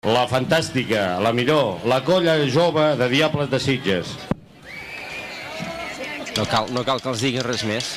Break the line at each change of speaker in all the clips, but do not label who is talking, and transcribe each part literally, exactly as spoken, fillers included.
La fantàstica, la millor, la colla jove de Diables de Sitges.
No cal, no cal que els diguis res més.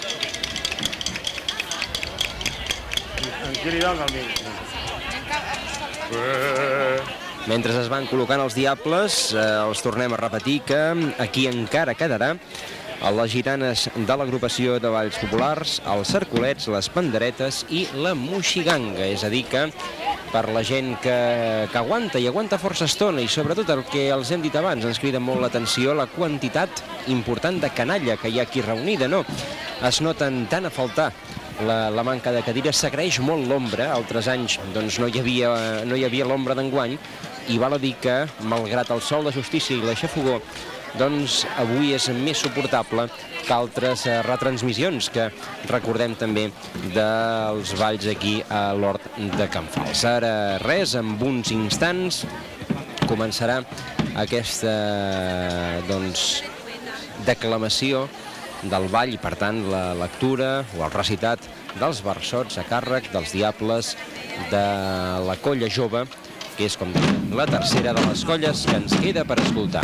Mentre es van col·locant els Diables, eh, els tornem a repetir que aquí encara quedarà les gitanes de l'agrupació de Balls Populars, els cercolets, les panderetes i la moixiganga. És a dir que per la gent que, que aguanta i aguanta força estona, i sobretot el que els hem dit abans, ens crida molt l'atenció la quantitat important de canalla que hi ha aquí reunida, no? Es noten tant a faltar la, la manca de cadires, s'agraeix molt l'ombra, altres anys doncs, no hi havia, no hi havia l'ombra d'enguany, i val a dir que, malgrat el sol de justícia i l'aixafogó, doncs avui és més suportable que altres eh, retransmissions que recordem també dels balls aquí a l'Hort de Can Fals. Ara res, en uns instants començarà aquesta doncs, declamació del ball i per tant la lectura o el recitat dels versots a càrrec dels Diables de la colla jove, que és, com dèiem, la tercera de les colles que ens queda per escoltar.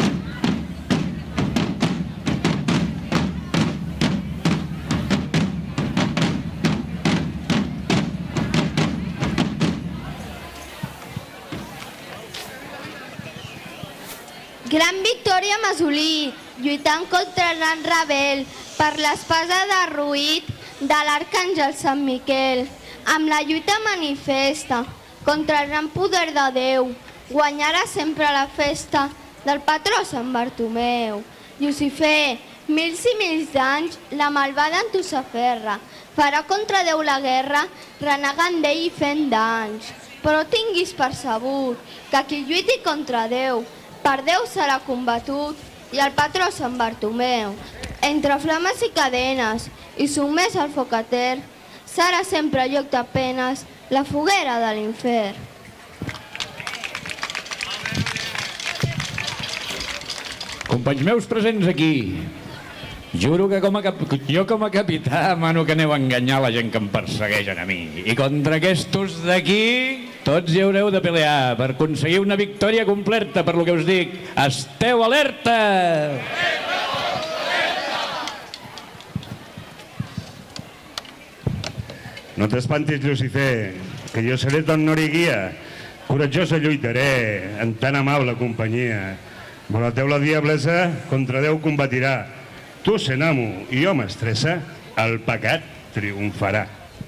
Gran victòria Masolí, lluitant contra el gran rebel per l'espasa de Ruït de l'arcàngel Sant Miquel. Amb la lluita manifesta contra el gran poder de Déu, guanyarà sempre la festa del patró Sant Bartomeu. Llucifer, mils i mils d'anys, la malvada en tu s'aferra, farà contra Déu la guerra, renegant d'ell i fent danys. Però tinguis percebut que qui lluiti contra Déu, per Déu serà combatut, i el patró Sant Bartomeu, entre flames i cadenes, i sotmès al foc etern, serà sempre lloc de penes, la foguera de l'infern.
Companys meus presents aquí, juro que com a cap... jo com a capità mano que aneu a enganyar la gent que em persegueixen a mi. I contra aquestos d'aquí, tots hi haureu de pelear per aconseguir una victòria completa, per lo que us dic. Esteu alerta!
No t'espantis, Lucifer, que jo seré ton nori guia. Coratjosa lluitaré, en tan amable companyia. Volateu la diablesa, contra Déu combatirà. Tu sent amo i jo mestressa, el pecat triomfarà.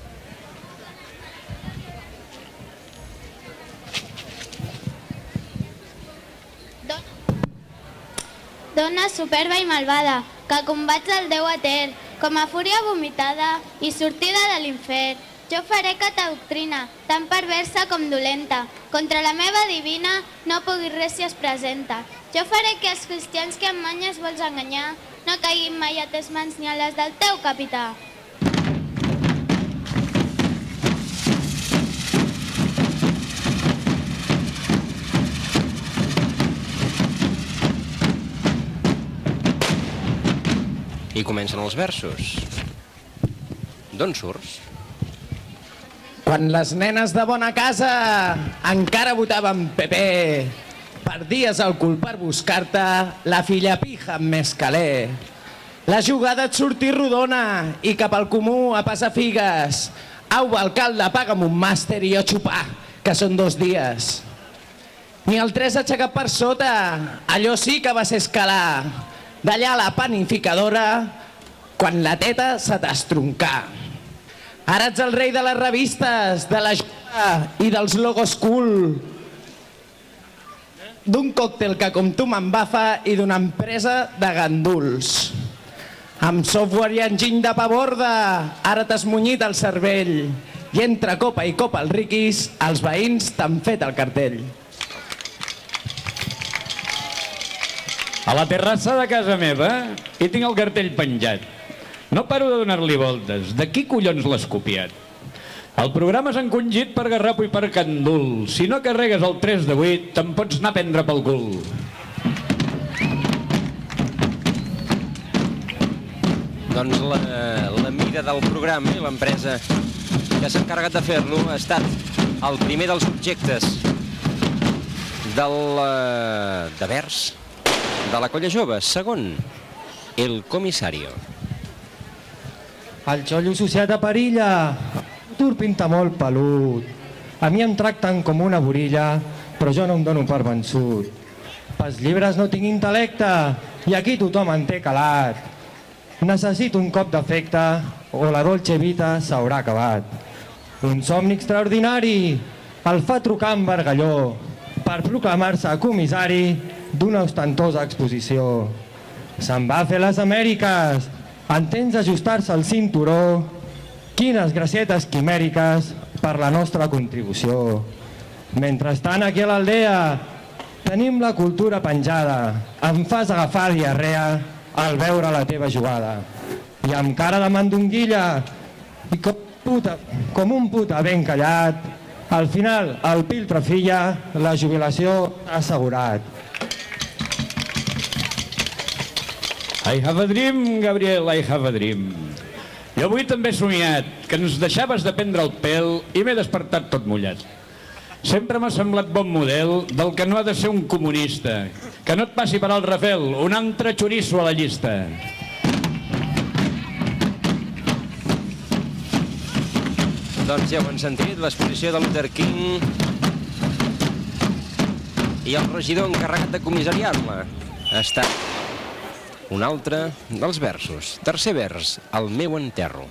Dona superba i malvada, que combats el Déu etern, com a fúria vomitada i sortida de l'infern. Jo faré que t'adoctrina, tan perversa com dolenta. Contra la meva divina no puguis res si es presenta. Jo faré que els cristians que amb manyes vols enganyar no caiguin mai a tes mans ni a les del teu capità.
I comencen els versos. D'on surts?
Quan les nenes de bona casa encara votaven P P, perdies el cul per buscar-te la filla pija amb més calé. La jugada et sortir rodona i cap al comú a passar figues. Au, alcalde, paga'm un màster i jo xupar, que són dos dies. Ni el tres aixecat per sota, allò sí que va ser escalar. D'allà a la panificadora, quan la teta se t'estroncar. Ara ets el rei de les revistes, de la jugada i dels logos cool. D'un còctel que com tu m'embafa i d'una empresa de ganduls. Amb software i enginy de paborda, ara t'has munyit el cervell. I entre copa i copa els riquis, els veïns t'han fet el cartell.
A la terrassa de casa meva hi tinc el cartell penjat. No paro de donar-li voltes. De qui collons l'has copiat? El programa s'ha encongit per garrapo i per candul. Si no carregues el tres de vuit, te'n pots anar a prendre pel cul.
Doncs la, la mida del programa i l'empresa que s'ha encarregat de fer-lo ha estat el primer dels objectes del, de vers de la Colla Jove. Segon, El Comisario.
El xollo associat a perilla, futur pinta molt pelut. A mi em tracten com una borilla, però jo no em dono per vençut. Pels llibres no tinc intel·lecte i aquí tothom en té calat. Necessito un cop d'efecte o la Dolce Vita s'haurà acabat. Un somni extraordinari el fa trucar en Bargalló per proclamar-se comissari d'una ostentosa exposició. Se'n va a fer les Amèriques, en temps d'ajustar-se al cinturó. Quines gracietes quimèriques per la nostra contribució. Mentrestant, aquí a l'aldea tenim la cultura penjada. Em fas agafar diarrea al veure la teva jugada. I amb cara de mandonguilla i com, puta, com un puta ben callat, al final el Piltre Filla la jubilació ha assegurat.
I have a dream, Gabriel, I have a dream. Jo avui també he somiat que ens deixaves de prendre el pèl i m'he despertat tot mullat. Sempre m'ha semblat bon model del que no ha de ser un comunista. Que no et passi per al Rafel, un altre xoriço a la llista.
Doncs ja ho han sentit, l'exposició de Luther King i el regidor encarregat de comissariar-la ha estat un altre dels versos. Tercer vers, El meu enterro.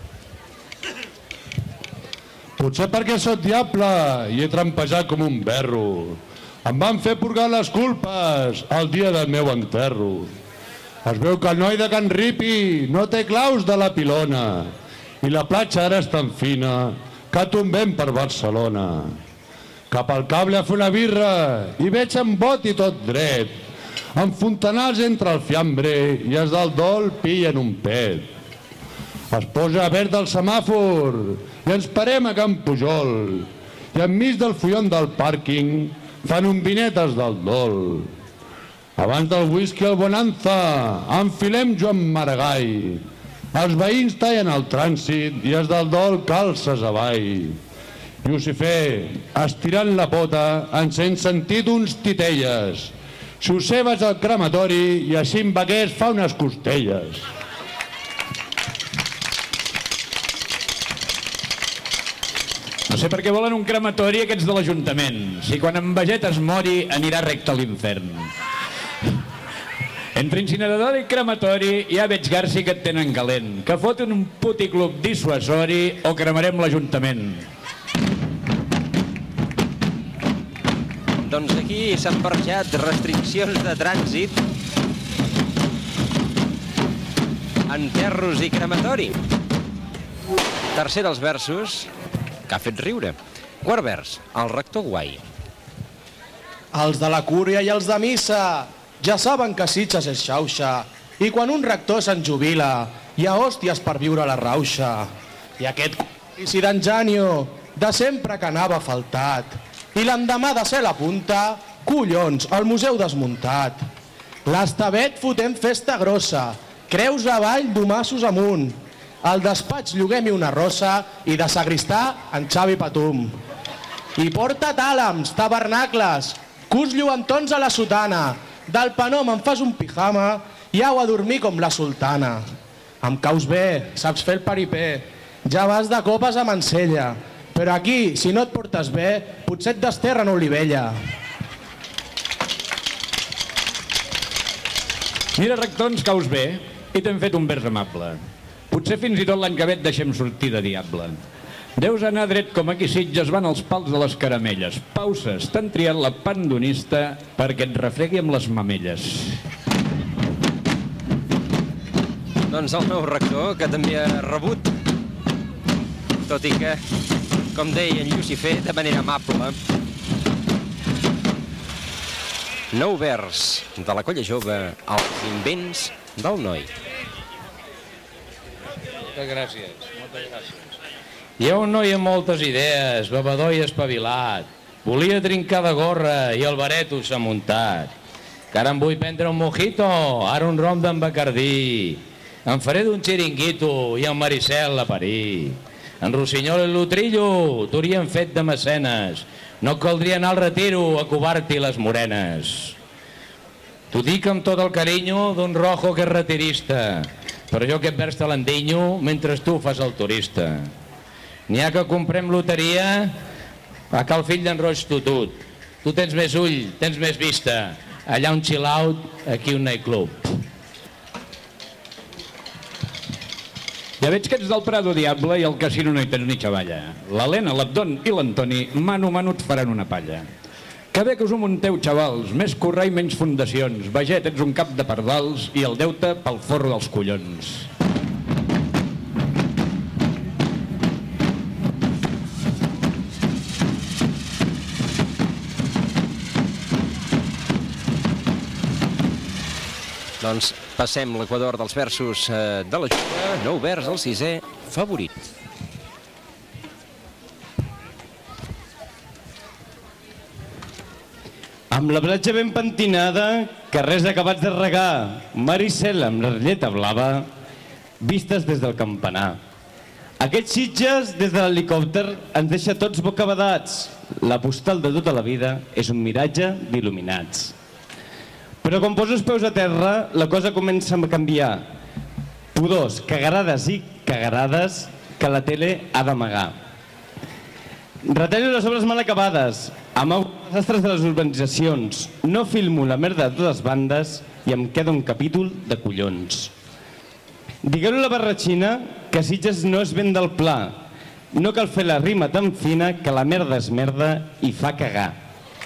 Potser perquè sóc diable i he trampejat com un berro. Em van fer purgar les culpes el dia del meu enterro. Es veu que el noi de Can Ripi no té claus de la pilona i la platja ara és tan fina que tombem per Barcelona. Cap al cable a fer una birra i veig en bot i tot dret, amb fontanals entre el fiambre i els del dol pillen un pet. Es posa verd el semàfor i ens parem a Can Pujol i enmig del follon del pàrquing fan un vinetes del dol. Abans del whisky al Bonanza enfilem Joan Maragall. Els veïns tallen el trànsit i els del dol calces avall. Lucifer, estirant la pota, ens hem sentit uns titelles. S'ho cebes al crematori i així en Vaquers fa unes costelles.
No sé per què volen un crematori aquests de l'Ajuntament, si quan en Veget es mori anirà recte a l'infern. Entre incinerador i crematori ja veig Garci que et tenen calent, que foten un puticlub dissuasori o cremarem l'Ajuntament.
Doncs aquí s'han marxat restriccions de trànsit, enterros i crematori. Tercer dels versos que ha fet riure. Quart vers, El rector guai.
Els de la cúria i els de missa ja saben que Sitges és xauxa i quan un rector se'n jubila hi ha hòsties per viure la rauxa. I aquest c***i d'en Janio de sempre que anava faltat i l'endemà de ser la punta, collons, el museu desmuntat. L'Estavet fotem festa grossa, creus avall, domassos amunt. Al despatx lloguem-hi una rossa i de sagristà en Xavi Patum. I porta tàlams, tabernacles, cus lluentons a la sotana. Del panom em fas un pijama i au a dormir com la sultana. Em caus bé, saps fer el paripé, ja vas de copes a Mansella, però aquí, si no et portes bé, potser et desterren a Olivella.
Mira, rector, ens caus bé i t'hem fet un vers amable. Potser fins i tot l'any que ve et deixem sortir de diable. Deus anar dret com aquí Sitges van els pals de les caramelles. Pauses, t'han triat la pandonista perquè et refregui amb les mamelles.
Doncs el nou rector, que també ha rebut, tot i que, com deia en Lucifer, de manera amable. Nou vers de la Colla Jove, Els invents del noi.
Moltes gràcies, moltes gràcies. Hi ha un noi amb moltes idees, bevedor i espavilat. Volia trincar de gorra i el bareto s'ha muntat. Que ara em vull prendre un mojito, ara un rom d'en Bacardí. Em faré d'un xiringuito i en Maricel a parir. En Rossinyol i Lutrillo t'haurien fet de mecenes. No caldria anar al retiro a covar-t'hi les morenes. T'ho dic amb tot el carinyo d'un rojo que és retirista, però jo aquest vers te l'endinyo mentre tu fas el turista. N'hi ha que comprem loteria a cal fill d'en Roig Tutut. Tu tens més ull, tens més vista. Allà un chill out, aquí un nightclub.
Ja veig que ets del Prado Diable i al casino no hi tens ni xavalla. L'Helena, l'Abdon i l'Antoni, mano a mano et faran una palla. Que bé que us ho munteu, xavals, més currar i menys fundacions. Veget, ets un cap de pardals i el deute pel forro dels collons.
Doncs passem l'equador dels versos de la Jove, nou vers, el sisè favorit.
Amb la platja ben pentinada, carrers acabats de regar, mar i cel amb la relleta blava, vistes des del campanar. Aquests Sitges, des de l'helicòpter, ens deixa tots bocabadats. La postal de tota la vida és un miratge d'il·luminats. Però quan poso els peus a terra, la cosa comença a canviar. Pudors, cagarades i cagarades que la tele ha d'amagar. Retallo les obres mal acabades, amago les astres de les urbanitzacions, no filmo la merda de totes bandes i em queda un capítol de collons. Digueu-lo a la barratxina que Sitges no és ben del pla. No cal fer la rima tan fina que la merda és merda i fa cagar.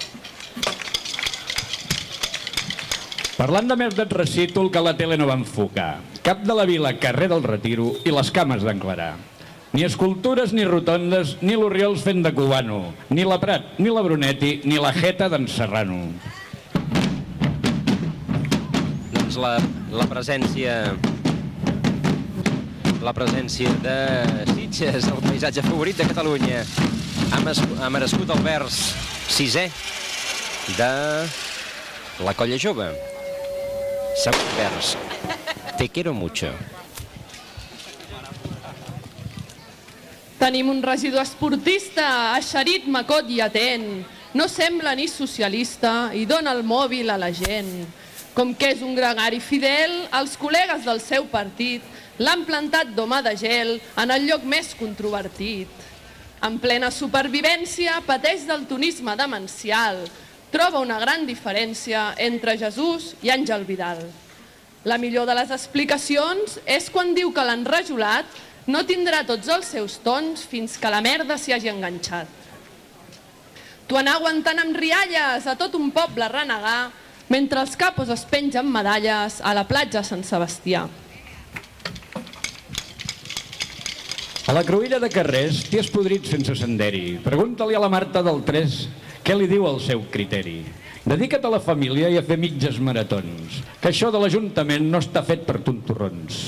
Parlant de merda et recito el que la tele no va enfocar. Cap de la vila, carrer del Retiro i les cames d'en Clarà. Ni escultures ni rotondes, ni l'Oriols fent de cubano, ni la Prat, ni la Brunetti, ni la Jeta d'en Serrano.
Doncs la, la presència... La presència de Sitges, el paisatge favorit de Catalunya. Ha, ha merescut el vers sisè de la Colla Jove. Segon vers. Te quiero mucho.
Tenim un regidor esportista, eixerit, macot i atent. No sembla ni socialista i dona el mòbil a la gent. Com que és un gregari fidel, els col·legues del seu partit l'han plantat d'home de gel en el lloc més controvertit. En plena supervivència pateix del tonisme demencial. Troba una gran diferència entre Jesús i Àngel Vidal. La millor de les explicacions és quan diu que l'enrajolat no tindrà tots els seus tons fins que la merda s'hi hagi enganxat. Tu anar aguantant amb rialles a tot un poble renegar mentre els capos es pengen medalles a la platja Sant Sebastià.
A la cruïlla de carrers t'hi has podrit sense senderi. Pregunta-li a la Marta del tres què li diu el seu criteri. Dedica't a la família i a fer mitges maratons, que això de l'Ajuntament no està fet per tontorrons.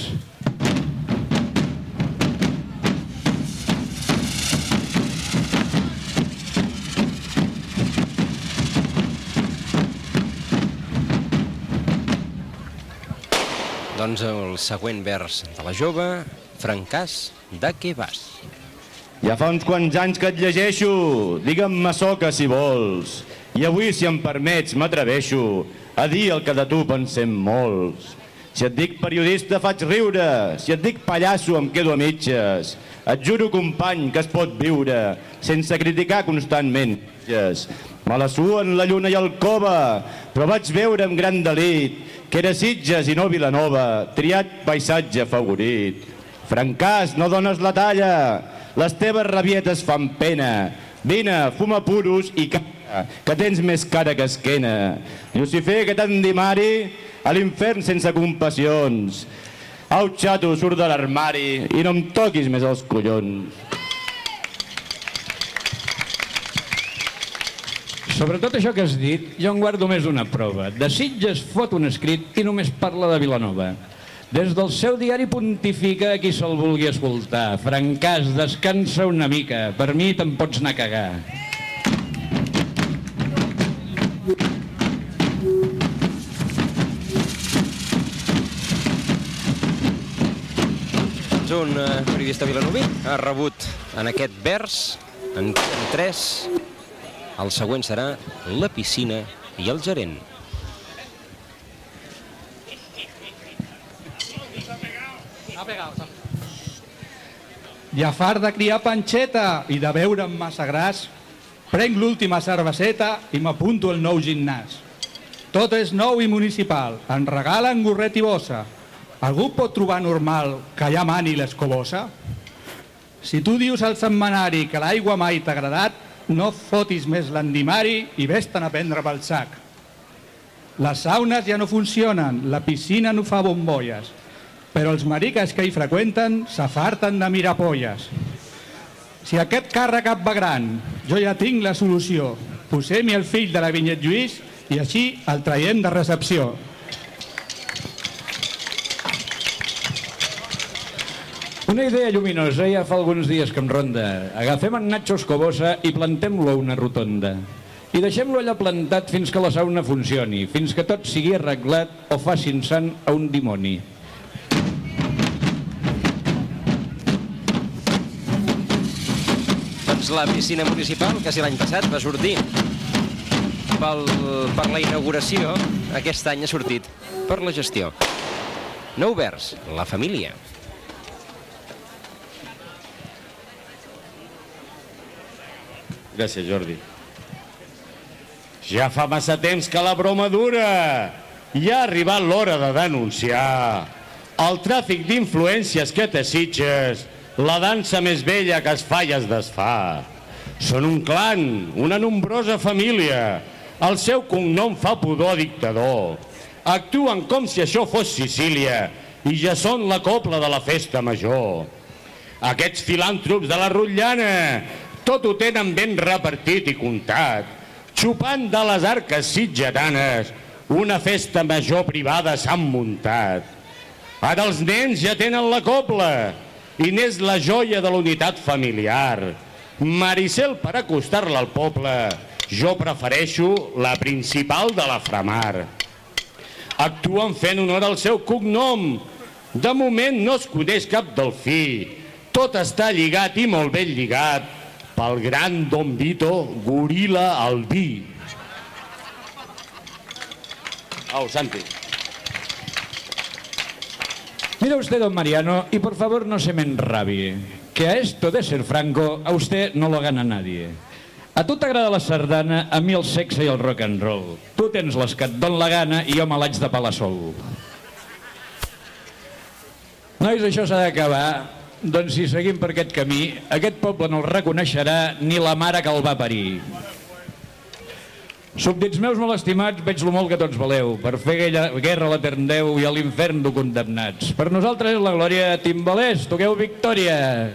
Doncs el següent vers de la Jove, Francàs, de què vas?
Ja fa uns quants anys que et llegeixo, digue'm-me soca si vols. I avui, si em permets, m'atreveixo a dir el que de tu pensem molts. Si et dic periodista faig riure, si et dic pallasso em quedo a mitges. Et juro, company, que es pot viure sense criticar constantment. Me la suen la lluna i el cova, però vaig veure amb gran delit que era Sitges i no Vilanova, triat paisatge favorit. Francàs, no dones la talla, les teves rabietes fan pena. Vine, fuma puros i calla, que tens més cara que esquena. Lucifer, que t'endimari a l'infern sense compassions. Au, xato, surt de l'armari i no em toquis més els collons.
Sobre tot això que has dit, jo en guardo més una prova. De Sitges fot un escrit i només parla de Vilanova. Des del seu diari pontifica a qui se'l vulgui escoltar. Francàs, descansa una mica. Per mi te'n pots anar a cagar.
Un periodista vilanoví ha rebut en aquest vers, en tres, El següent serà la piscina i el gerent.
Ja fart de criar panxeta i de beure'm massa gras, prenc l'última cerveseta i m'apunto al nou gimnàs. Tot és nou i municipal, en regalen gorret i bossa. Algú pot trobar normal que allà mani l'escobosa? Si tu dius al setmanari que l'aigua mai t'ha agradat, no fotis més l'endimari i vés-te'n a prendre pel sac. Les saunes ja no funcionen, la piscina no fa bombolles, però els mariques que hi freqüenten s'afarten de mirar polles. Si aquest càrrec et va gran, jo ja tinc la solució. Posem-hi el fill de la Vinyet Lluís i així el traiem de recepció.
Una idea lluminosa ja fa alguns dies que em ronda. Agafem en Nacho Escobosa i plantem-lo a una rotonda. I deixem-lo allà plantat fins que la sauna funcioni, fins que tot sigui arreglat o facin sant a un dimoni.
Doncs la piscina municipal, que si l'any passat va sortir pel, per la inauguració, aquest any ha sortit per la gestió. Nou vers, la família.
Gràcies, Jordi. Ja fa massa temps que la broma dura. Ja ha arribat l'hora de denunciar el tràfic d'influències que t'assitges, la dansa més vella que es fa i es desfà. Són un clan, una nombrosa família. El seu cognom fa pudor a dictador. Actuen com si això fos Sicília i ja són la cobla de la festa major. Aquests filàntrops de la rotllana tot ho tenen ben repartit i comptat, xupant de les arques sitgetanes, una festa major privada s'han muntat. Ara els nens ja tenen la cobla i n'és la joia de la unitat familiar. Maricel, per acostar-la al poble, jo prefereixo la principal de la Framar. Actuen fent honor al seu cognom. De moment no es coneix cap delfí. Tot està lligat i molt ben lligat pel gran Don Vito, goril·la albí. Au, Santi.
Mira usted, don Mariano, y por favor no se me enrabie, que a esto de ser franco, a usted no lo gana nadie. A tu t'agrada la sardana, a mi el sexe i el rock and roll. Tu tens les que et don la gana i jo me l'haig de pelar sol. Nois, això s'ha d'acabar. Doncs si seguim per aquest camí, aquest poble no el reconeixerà ni la mare que el va parir. Súbdits meus molt estimats, veig lo molt que tots valeu. Per fer guerra a l'etern Déu i a l'infern d'ho condemnats. Per nosaltres és la glòria. Timbalers, toqueu victòria.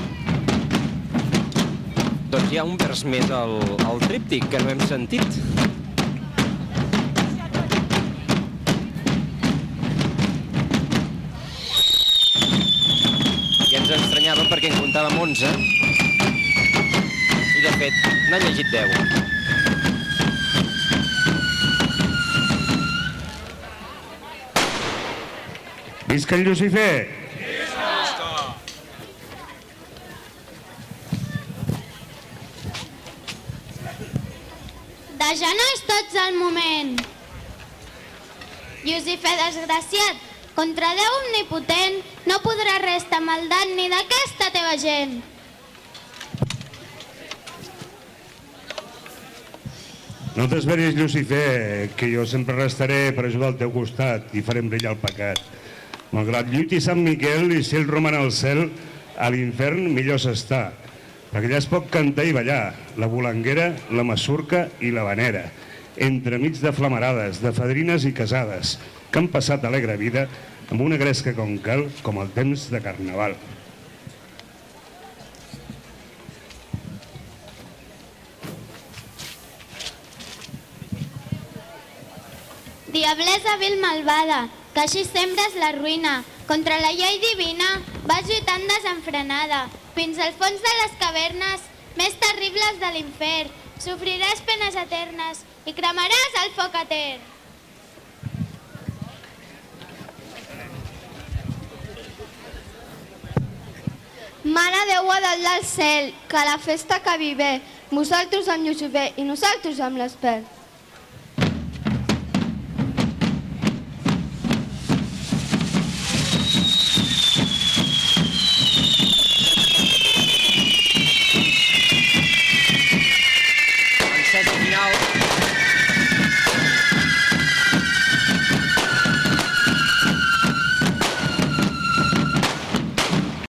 Doncs hi ha un vers més al, al tríptic que no hem sentit. I ens estranyàvem perquè en comptàvem onze i de fet n'ha llegit deu.
Visca el Llucifer!
De ja no és tots el moment. Llucifer desgraciat, contra Déu omnipotent, no podrà restar maldat ni d'aquesta teva gent.
No t'esperis, Llucifer, que jo sempre restaré per ajudar al teu costat i farem brillar el pecat. Malgrat lluiti Sant Miquel i si ell roman al cel, a l'infern millor s'està, perquè allà es pot cantar i ballar, la volanguera, la masurca i la vanera, entremig de flamarades, de fadrines i casades, que han passat alegre vida amb una gresca com cal, com el temps de carnaval.
Diablesa vil malvada, que així sembres la ruïna, contra la llei divina vas lluitant desenfrenada, fins al fons de les cavernes més terribles de l'infern, sofriràs penes eternes i cremaràs el foc etern.
Mare Déu a dalt del cel, que la festa acabi bé. Vosaltres amb Llucifer i nosaltres amb l'Espert.